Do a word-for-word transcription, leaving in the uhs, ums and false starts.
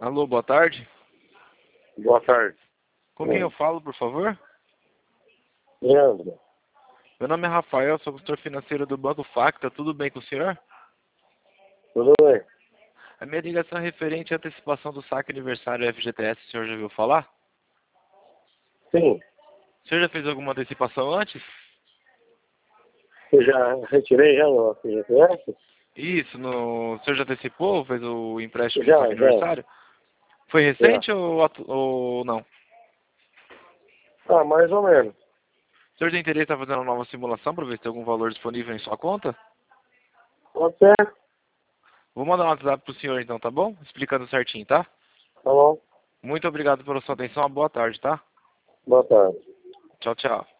Alô, boa tarde. Boa tarde. Com quem eu falo, por favor? Leandro, Meu nome é Rafael, sou consultor financeiro do Banco Facta. Tudo bem com o senhor? tudo bem? A minha ligação é referente à antecipação do saque aniversário F G T S. O senhor já ouviu falar? Sim, O senhor já fez alguma antecipação antes? eu já retirei já no F G T S? Isso, no... o senhor já antecipou? Fez o empréstimo do Já, saque já, aniversário? Foi já. recente ou, atu... ou não? Ah, mais ou menos. O senhor tem interesse em estar fazendo uma nova simulação para ver se tem algum valor disponível em sua conta? Pode ser? Vou mandar um WhatsApp pro senhor então, tá bom? Explicando certinho, tá? Tá bom. Muito obrigado pela sua atenção. Uma boa tarde, tá? Boa tarde. Tchau, tchau.